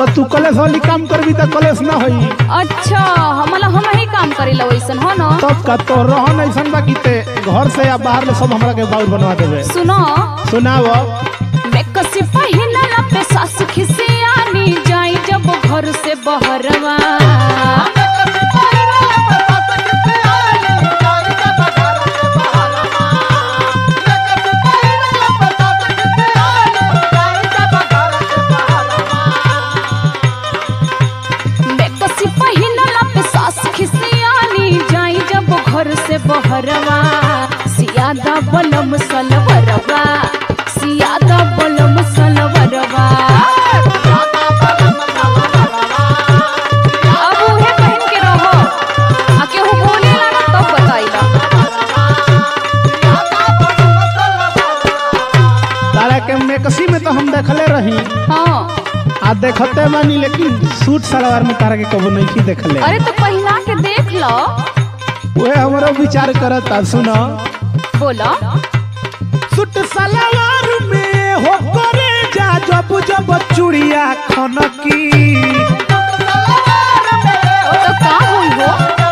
तू कलेस वाली काम करबी त कलेस ना होई। अच्छा हमला हम ही काम करेला वैसन हो ना। तब का तो रहन ऐसन बा कि ते घर से या बाहर ले सब हमरा के बाउर बनवा देबे। सुनो सुनाओ। मैं कसी पहिनला पे सास खिसियानी जाई जब घर से बहरवा। घर से बहरवा सियादा बलम सलवरवा सियादा बलम सलवरवा। अब उहे पहन के रहो आ केहू बोले ना तब बताइला। तारा के मेकसी में तो हम देखले रही। हाँ आ देखते मानी लेकिन सूट सलवार में तारा के कबो नहीं देखले। अरे तो पहना के देख लो। ओए हमरो विचार करता सुनो। बोला सूट सलवार में हो करे जा जब जब चूड़िया खनकी। तो का होई हो।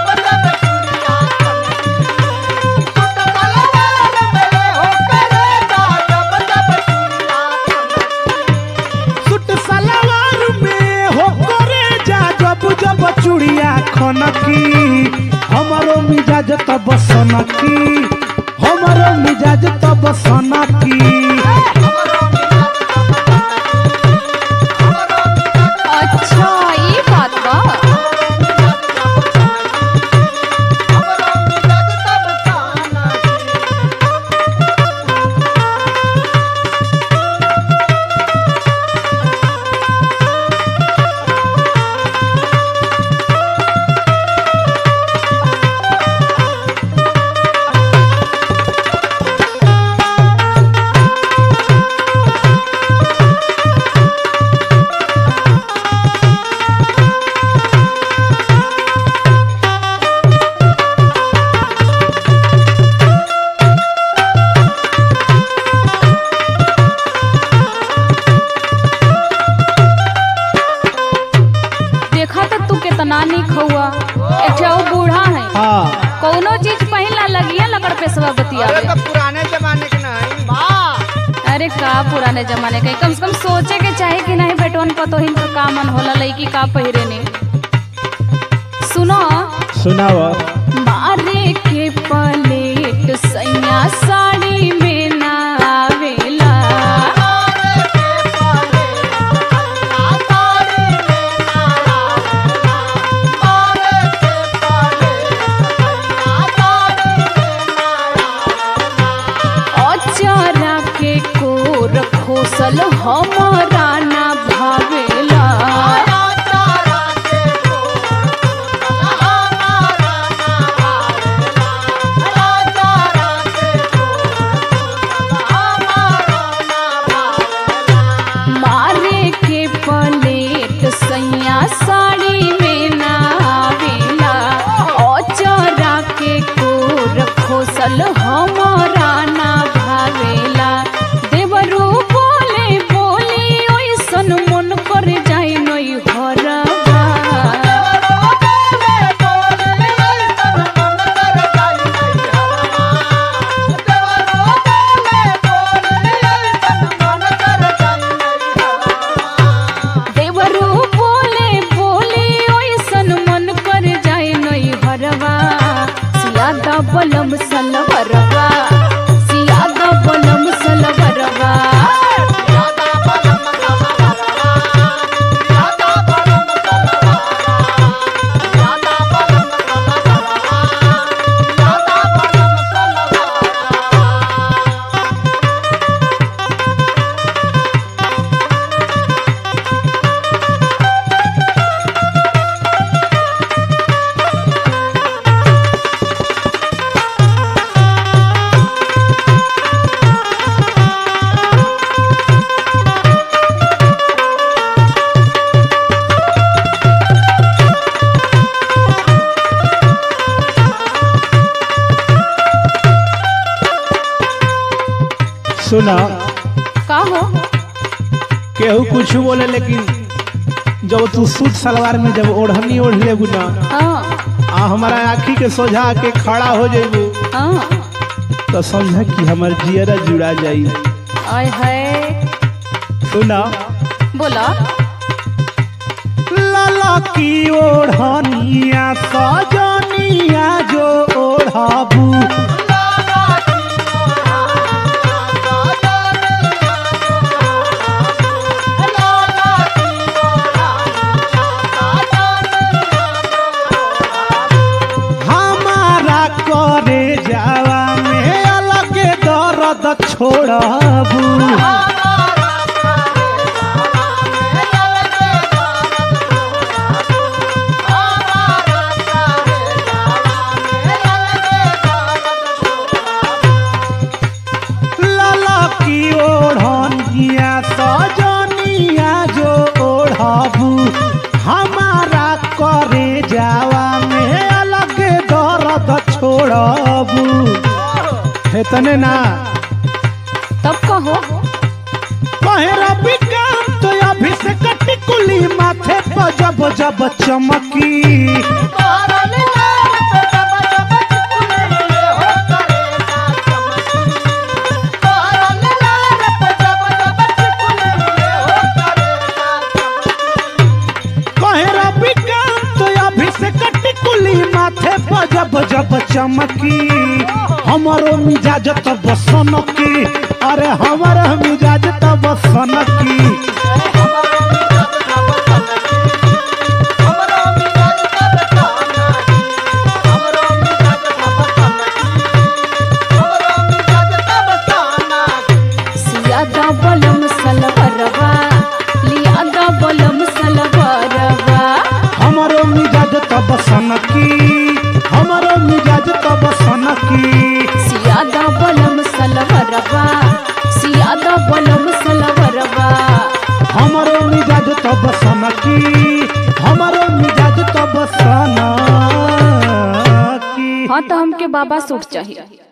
सूट सलवार में हो करे जा जब जब चूड़िया खनकी। हमारो मिजाज तब सनकी हमारो मिजाज तब सनकी। अच्छा ये बात बा। कितना निक हुआ। एक बूढ़ा है हाँ। कौनो चीज पहला लगिया लकड़ पे सब बतिया। अरे तो पुराने जमाने के नहीं बा। अरे का पुराने जमाने के कम से कम सोचे के चाहे कि नहीं बेटवन पतोहिन का का मन होला लड़की का पहिरे ने। सुनो सुनाओ। मारे के पलेट सैया साड़ी में ना आवेला। खोसल हमारा ना भावेला। मारे के पलेट सैया साड़ी में ना आवेला। औचरा के कोर खोसल हमारा ना भावेला। बलम सलवरवा सियादा बलम सलवरवा। सुना का हो केहू कुछ बोले लेकिन जब तू सूट सलवार में जब ओढ़नी ओढ़ लेबू ना हाँ आ हमारा आँखी के सोझा के खड़ा हो जेबू हाँ तो समझा कि हमार जियरा जुड़ा जाई। आय है सुना बोला लाला की ओढ़निया सजनिया जो ओढ़ाबू हमारा करे जावा में अलग दर्द छोड़ाबू सजनिया जो ओढ़ाबू हमारा करे जावा में अलग दर्द छोड़ाबू हेतने ना तब कहो कहे रवि कांत अभिषेक टिकुली माथे पर जब जब चमकी माथे पर जब जब चमकी हमारो मिजाज तब सनकी अरे हमारा मिजाज तब सनकी सियादा बलम सलवरवा लियादा बलम सलवरवा हमारो मिजाज तब सनकी हमारो मिजाज तब सनकी सियादा बलम सलवरवा सियादा बलम सलवरवा हमारो मिजाज तब सनकी हमारो मिजाज तब सनकी। हाँ तो हमके बाबा सूट चाहिए।